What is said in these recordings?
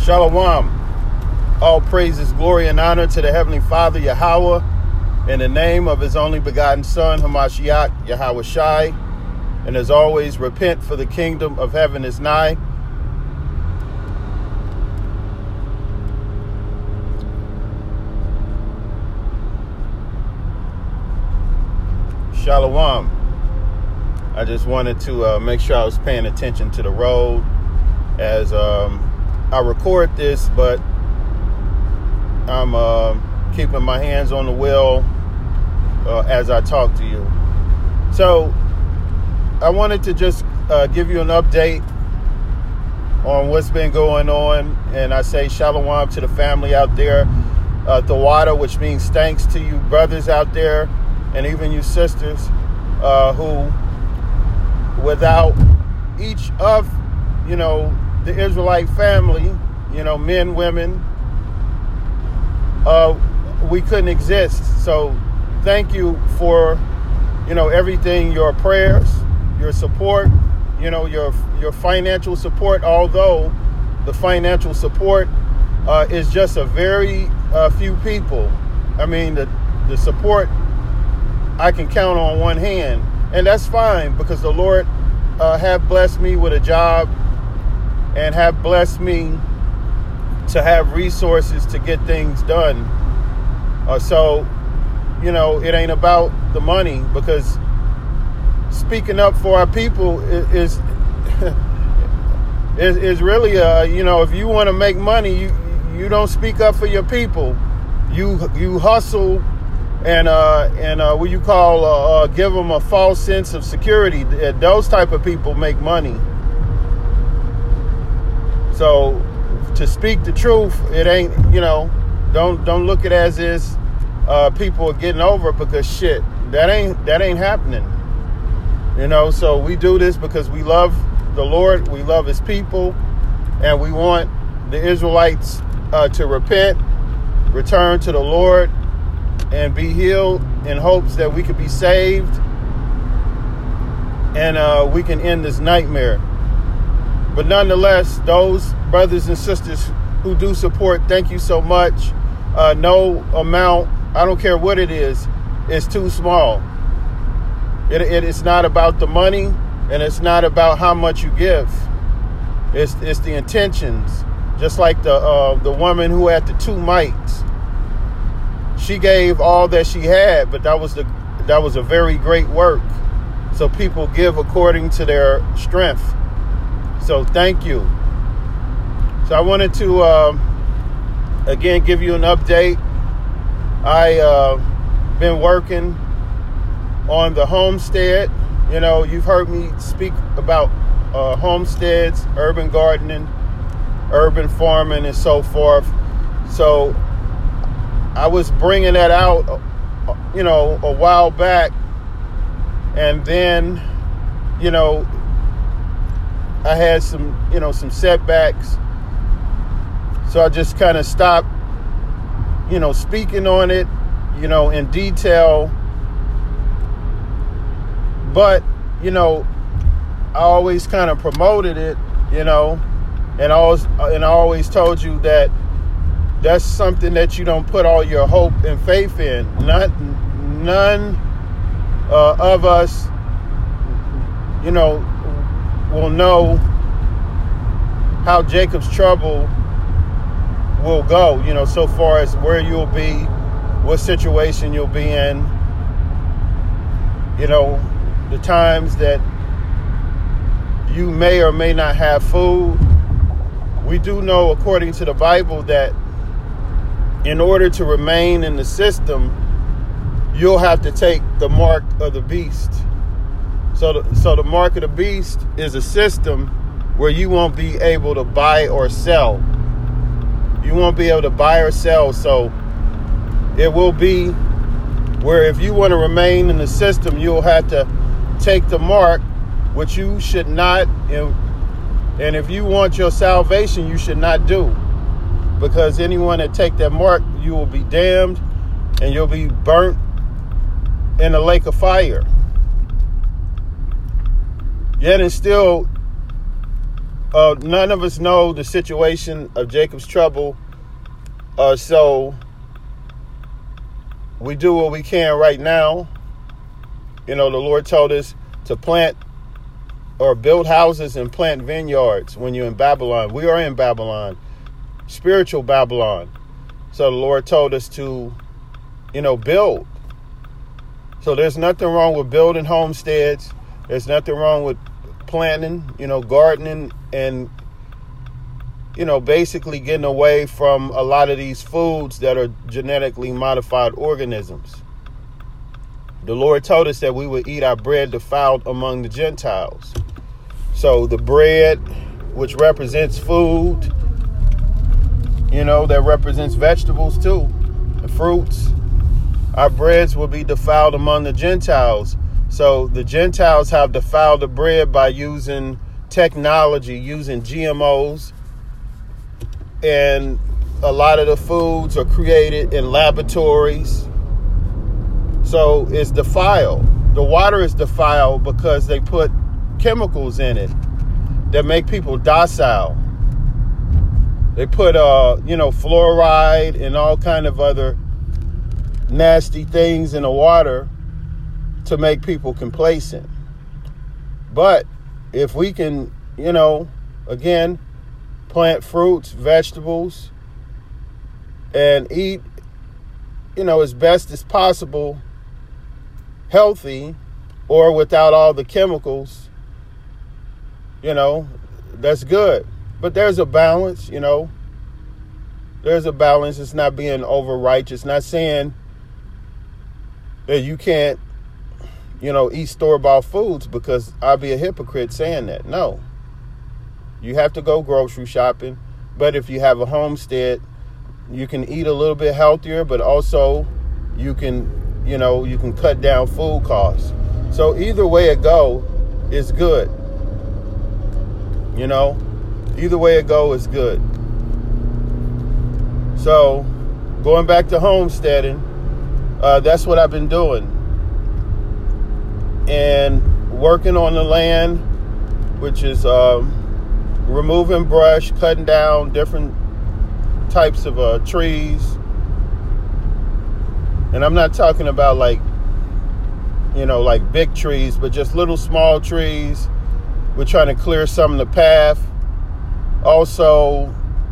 Shalom. All praises, glory, and honor to the Heavenly Father, Yahweh, in the name of His only begotten Son, Hamashiach, Yahweh Shai. And as always, repent, for the kingdom of heaven is nigh. Shalom. I just wanted to make sure I was paying attention to the road as I record this, but I'm keeping my hands on the wheel as I talk to you. So I wanted to just give you an update on what's been going on, and I say shalom to the family out there, Thawada, which means thanks to you brothers out there, and even you sisters who, without each of, the Israelite family, men, women, we couldn't exist. So thank you for, everything, your prayers, your support, your financial support, although the financial support is just a very few people. I mean, the support I can count on one hand, and that's fine because the Lord have blessed me with a job and have blessed me to have resources to get things done. So, it ain't about the money, because speaking up for our people is really, if you want to make money, you don't speak up for your people. You hustle and what you call give them a false sense of security. Those type of people make money. So to speak the truth, it ain't, don't look at it as is people are getting over, because shit, that ain't happening. So we do this because we love the Lord, we love His people, and we want the Israelites to repent, return to the Lord, and be healed, in hopes that we could be saved and we can end this nightmare. But nonetheless, those brothers and sisters who do support, thank you so much. No amount, I don't care what it is too small. It's not about the money, and it's not about how much you give. It's the intentions. Just like the woman who had the 2 mites. She gave all that she had, but that was a very great work. So people give according to their strength. So thank you. So I wanted to again give you an update. I been working on the homestead. You've heard me speak about homesteads, urban gardening, urban farming, and so forth. So I was bringing that out, a while back, and then, I had some setbacks. So I just kind of stopped, speaking on it, in detail. But, I always kind of promoted it, and I always told you that that's something that you don't put all your hope and faith in. None of us, will know how Jacob's trouble will go, so far as where you'll be, what situation you'll be in, the times that you may or may not have food. We do know, according to the Bible, that in order to remain in the system, you'll have to take the mark of the beast. So the mark of the beast is a system where you won't be able to buy or sell. You won't be able to buy or sell. So it will be where if you want to remain in the system, you'll have to take the mark, which you should not. And if you want your salvation, you should not do. Because anyone that take that mark, you will be damned and you'll be burnt in a lake of fire. Yet and still, none of us know the situation of Jacob's trouble. So we do what we can right now. The Lord told us to plant or build houses and plant vineyards when you're in Babylon. We are in Babylon, spiritual Babylon. So the Lord told us to, build. So there's nothing wrong with building homesteads. There's nothing wrong with planting, gardening, and, basically getting away from a lot of these foods that are genetically modified organisms. The Lord told us that we would eat our bread defiled among the Gentiles. So the bread, which represents food, that represents vegetables too, the fruits, our breads will be defiled among the Gentiles. So the Gentiles have defiled the bread by using technology, using GMOs. And a lot of the foods are created in laboratories. So it's defiled. The water is defiled because they put chemicals in it that make people docile. They put, fluoride and all kind of other nasty things in the water to make people complacent. But if we can, again, plant fruits, vegetables, and eat, as best as possible, healthy, or without all the chemicals, that's good. But there's a balance, There's a balance. It's not being over righteous. Not saying that you can't, eat store-bought foods, because I'll be a hypocrite saying that. No. You have to go grocery shopping. But if you have a homestead, you can eat a little bit healthier, but also you can, you can cut down food costs. So either way it go is good. Either way it go is good. So going back to homesteading, that's what I've been doing. And working on the land, which is removing brush, cutting down different types of trees. And I'm not talking about like big trees, but just little small trees. We're trying to clear some of the path. Also,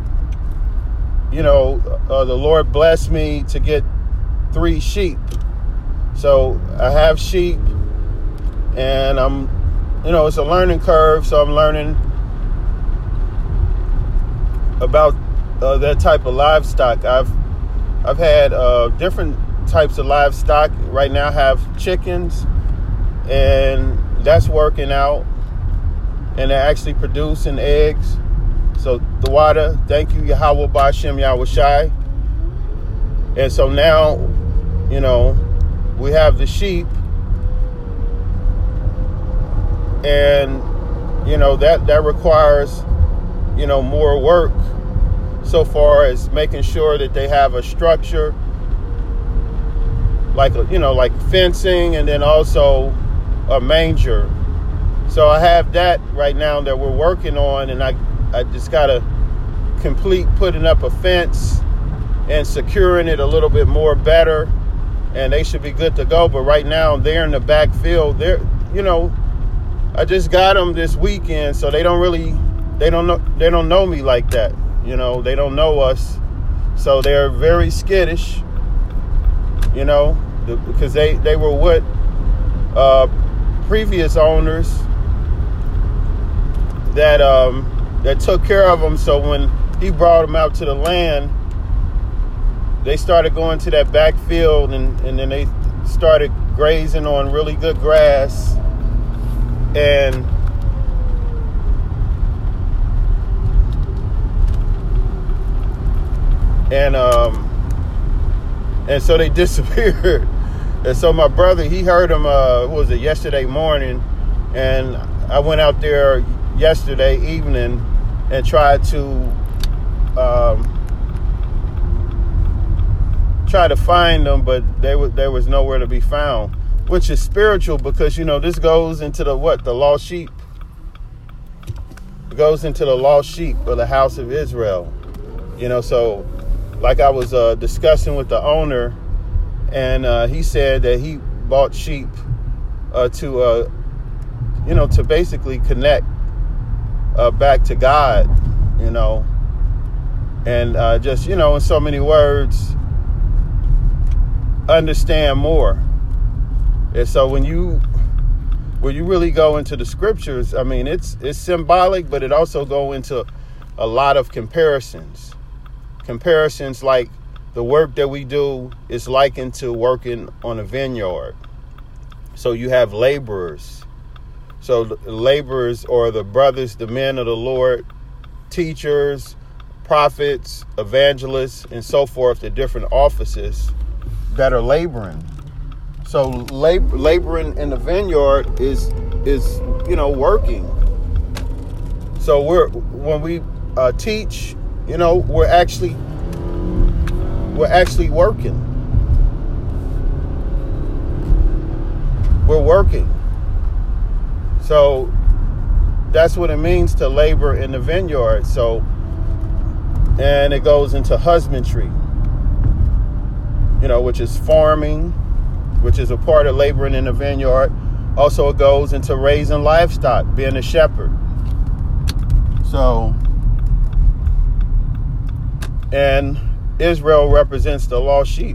the Lord blessed me to get 3 sheep. So I have sheep, and I'm, it's a learning curve. So I'm learning about that type of livestock. I've had different types of livestock. Right now I have chickens, and that's working out. And they're actually producing eggs. So the water, thank you, Yahweh Ba'Shem Yahushai. And so now, we have the sheep. And, that requires, more work so far as making sure that they have a structure, like fencing, and then also a manger. So I have that right now that we're working on, and I just got to complete putting up a fence and securing it a little bit more better, and they should be good to go. But right now they're in the back field. They're, I just got them this weekend, so they don't know me like that. They don't know us, so they're very skittish. Because they were with previous owners that took care of them. So when he brought them out to the land, they started going to that back field, and then they started grazing on really good grass. And so they disappeared. And so my brother, he heard them, yesterday morning, and I went out there yesterday evening and tried to find them, but there was nowhere to be found, which is spiritual, because this goes into the lost sheep. It goes into the lost sheep of the house of Israel. So like I was discussing with the owner, and he said that he bought sheep to basically connect back to God, and just, in so many words, understand more. And so when you really go into the scriptures, I mean, it's symbolic, but it also go into a lot of comparisons. Comparisons like the work that we do is likened to working on a vineyard. So you have laborers. So the laborers are the brothers, the men of the Lord, teachers, prophets, evangelists, and so forth, the different offices that are laboring. So laboring in the vineyard is working. So when we teach, we're actually working. We're working. So that's what it means to labor in the vineyard. So, and it goes into husbandry, which is farming, which is a part of laboring in the vineyard. Also, it goes into raising livestock, being a shepherd. So, and Israel represents the lost sheep.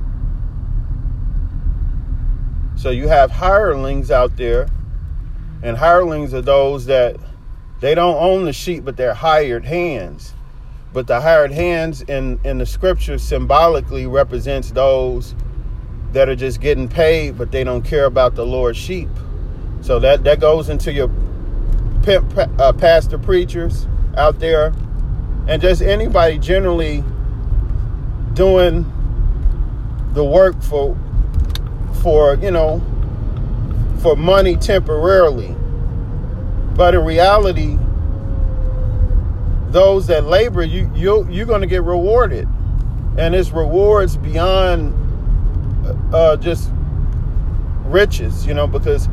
So you have hirelings out there, and hirelings are those that they don't own the sheep, but they're hired hands. But the hired hands in the scripture symbolically represents those that are just getting paid, but they don't care about the Lord's sheep. So that goes into your pastor preachers out there, and just anybody generally doing the work for money temporarily. But in reality, those that labor, you're going to get rewarded, and it's rewards beyond just riches, because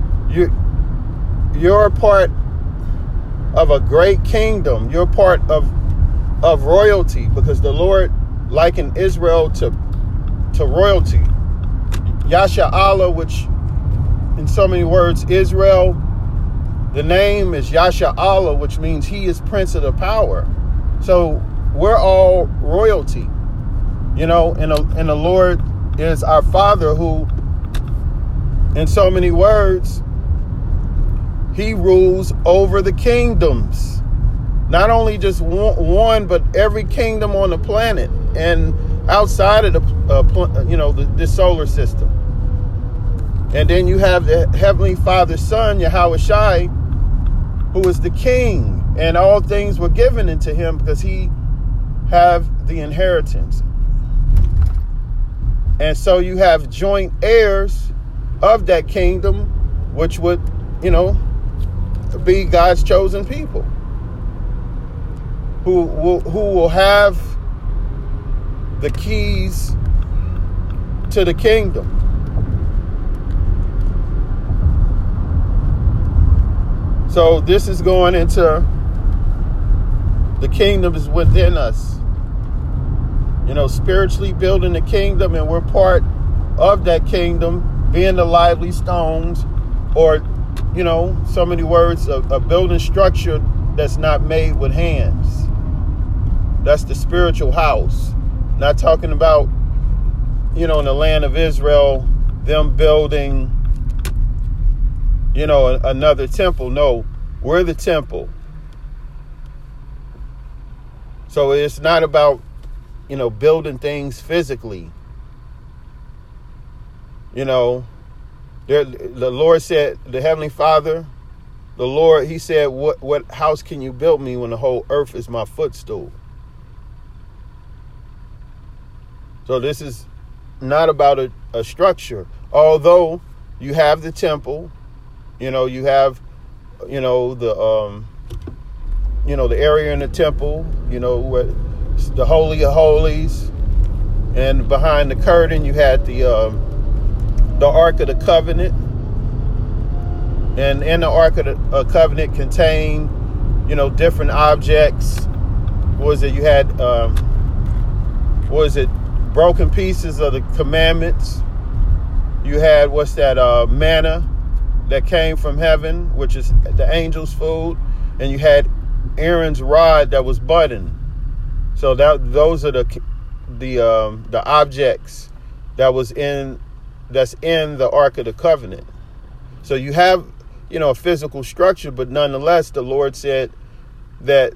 you're a part of a great kingdom. You're part of royalty, because the Lord likened Israel to royalty. Yasha Allah, which in so many words, Israel, the name is Yasha Allah, which means he is Prince of the Power. So we're all royalty, and the Lord is our Father, who, in so many words, he rules over the kingdoms. Not only just one, but every kingdom on the planet and outside of the solar system. And then you have the Heavenly Father's Son, Yahushua, who is the King, and all things were given into him because he have the inheritance. And so you have joint heirs of that kingdom, which would, be God's chosen people, who will have the keys to the kingdom. So this is going into the kingdom is within us. Spiritually building the kingdom, and we're part of that kingdom, being the lively stones, or, so many words, a building structure that's not made with hands. That's the spiritual house. Not talking about, in the land of Israel, them building, another temple. No, we're the temple. So it's not about, building things physically. The Lord said, the Heavenly Father, the Lord, he said, what house can you build me when the whole earth is my footstool? So this is not about a structure. Although you have the temple, you have, the area in the temple, where the Holy of Holies, and behind the curtain you had the Ark of the Covenant, and in the Ark of the Covenant contained, different objects. You had, broken pieces of the commandments. You had, manna that came from heaven, which is the angel's food. And you had Aaron's rod that was budding. So those are the objects that's in the Ark of the Covenant. So you have, a physical structure, but nonetheless, the Lord said that,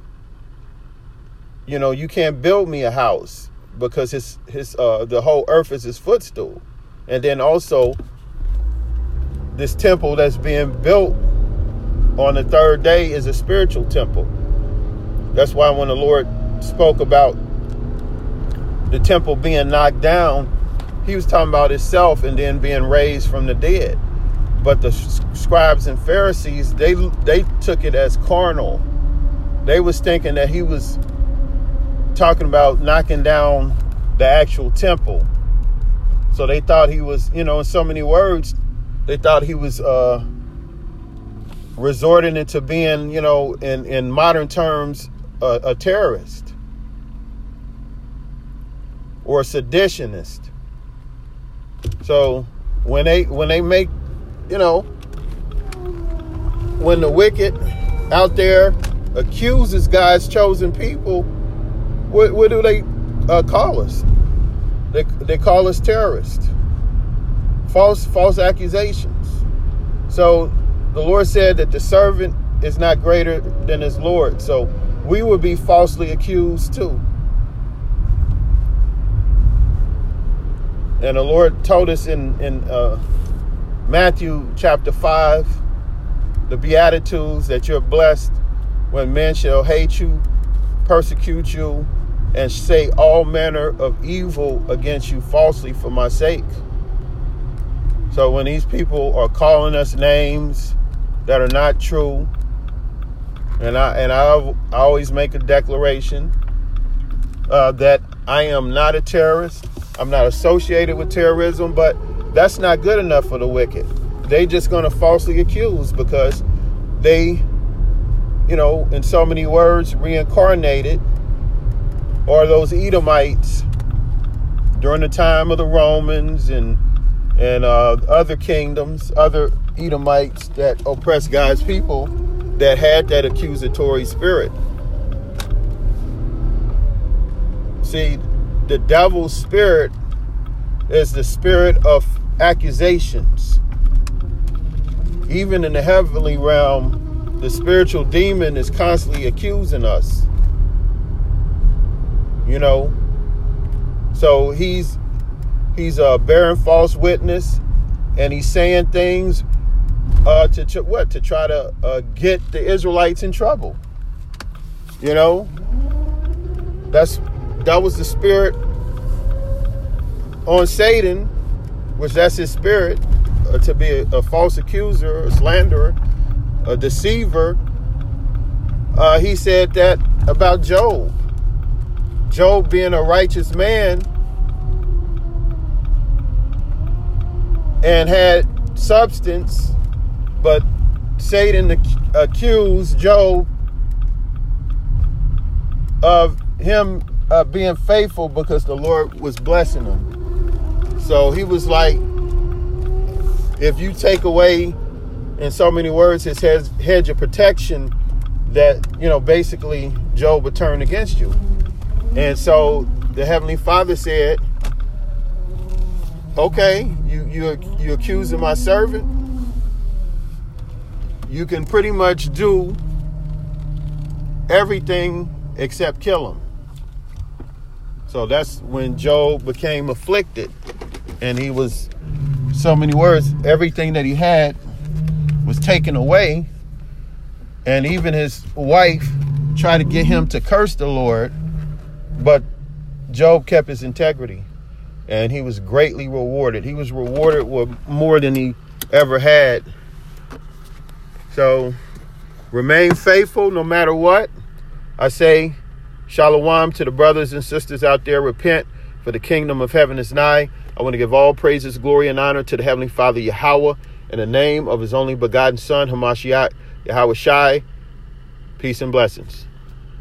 you can't build me a house because the whole earth is his footstool. And then also this temple that's being built on the third day is a spiritual temple. That's why when the Lord spoke about the temple being knocked down, he was talking about himself and then being raised from the dead. But the scribes and Pharisees, they took it as carnal. They was thinking that he was talking about knocking down the actual temple. So they thought he was, in so many words, they thought he was resorting into being, in modern terms, a terrorist or a seditionist. So when they make, when the wicked out there accuses God's chosen people, what do they call us? They call us terrorists. False accusations. So the Lord said that the servant is not greater than his Lord. So we would be falsely accused too. And the Lord told us in Matthew chapter 5, the Beatitudes, that you're blessed when men shall hate you, persecute you, and say all manner of evil against you falsely for my sake. So when these people are calling us names that are not true, and I always make a declaration that I am not a terrorist. I'm not associated with terrorism, but that's not good enough for the wicked. They just going to falsely accuse because they, in so many words, reincarnated, or those Edomites during the time of the Romans and other kingdoms, other Edomites that oppressed God's people, that had that accusatory spirit. See, the devil's spirit is the spirit of accusations. Even in the heavenly realm, the spiritual demon is constantly accusing us. So he's bearing false witness, and he's saying things to try to get the Israelites in trouble. That was the spirit on Satan, which that's his spirit, to be a false accuser, a slanderer, a deceiver. He said that about Job. Job being a righteous man and had substance, but Satan accused Job of him being faithful because the Lord was blessing him. So he was like, if you take away, in so many words, his hedge of protection, that, basically Job would turn against you. And so the Heavenly Father said, okay, you accusing my servant. You can pretty much do everything except kill him. So that's when Job became afflicted. And he was, so many words, everything that he had was taken away. And even his wife tried to get him to curse the Lord. But Job kept his integrity. And he was greatly rewarded. He was rewarded with more than he ever had. So remain faithful no matter what. I say shalom to the brothers and sisters out there. Repent, for the kingdom of heaven is nigh. I want to give all praises, glory, and honor to the Heavenly Father Yahweh, in the name of his only begotten Son, Hamashiach Yahweh Shai. Peace and blessings.